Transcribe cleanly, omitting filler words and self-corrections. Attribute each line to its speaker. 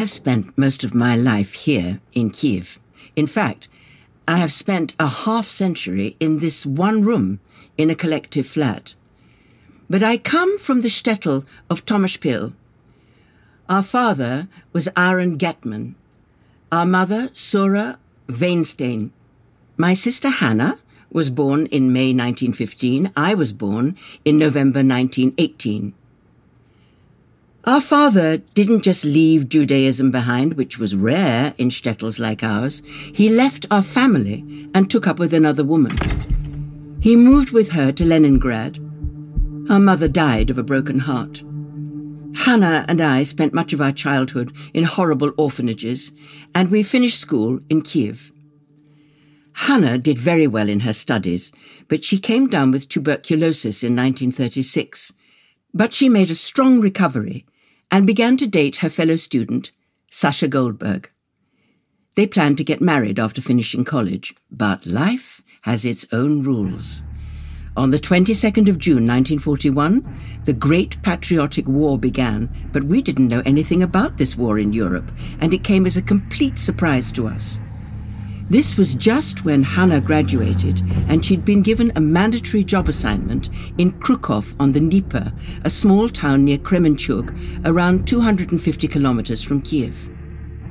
Speaker 1: have spent most of my life here in Kiev. In fact, I have spent a half-century in this one room in a collective flat. But I come from the shtetl of Tomasz-Pil. Our father was Aaron Getman. Our mother, Sura Weinstein. My sister Hannah was born in May 1915. I was born in November 1918. Our father didn't just leave Judaism behind, which was rare in shtetls like ours. He left our family and took up with another woman. He moved with her to Leningrad. Our mother died of a broken heart. Hannah and I spent much of our childhood in horrible orphanages, and we finished school in Kiev. Hannah did very well in her studies, but she came down with tuberculosis in 1936. But she made a strong recovery and began to date her fellow student, Sasha Goldberg. They planned to get married after finishing college, but life has its own rules. On the 22nd of June 1941, the Great Patriotic War began, but we didn't know anything about this war in Europe, and it came as a complete surprise to us. This was just when Hannah graduated, and she'd been given a mandatory job assignment in Krukov on the Dnieper, a small town near Kremenchug, around 250 kilometers from Kiev.